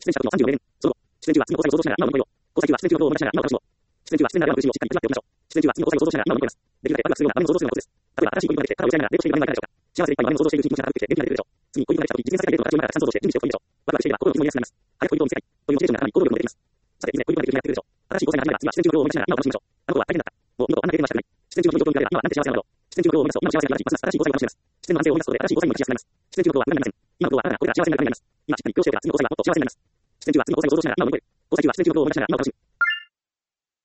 出演者の34名。その後、出演中は次の交際を想像しながら今を乗り越えよう。交際中は出演中のことを思い出しながら今を楽しもう。出演中は出演ならではの苦しみをしっかり味わっておきましょう。出演中は次の交際を想像しながら今を乗り越えます。できるだけワクワクするような場面を想像するようなことです。例えば新しい恋人ができて、肩を寄せ合いながらデートしている場面はいかがでしょうか。幸せでいっぱいの場面を想像しているうちに気持ちが高ぶってきて元気が出るでしょう。次に恋人ができた時、実現されたデートの形を今からたくさん想像して準備しておくといいでしょう。ワクワクしていれば心の気も安くなります。早く恋人を見つけたい。というモチベーションがさらに行動力も出てきます。さて、以前恋人ができる日がやってくるでしょう。新しい交際が始まれば次は出演中のことを思い出しながら今を楽しみましょう。あの子は大変だった。もう二度とあんなデートはしたくない。出演中の恋人を見られれば今はなんて幸せなのだろう。出演中のことを思い出すと今の幸せが今ますます新しい交際を楽しめます。出演の安定を思い出すことで新しい交際にも行きやすくなります。出演中のことは無駄になりません。今のことはあなたがこれから幸せになるためになります。今しっかり今日しておけば次の交際はもっと幸せになります。出演中は次の交際を想像しながら今を乗り越える。交際中は出演中のことを思い出しながら今を楽しむ。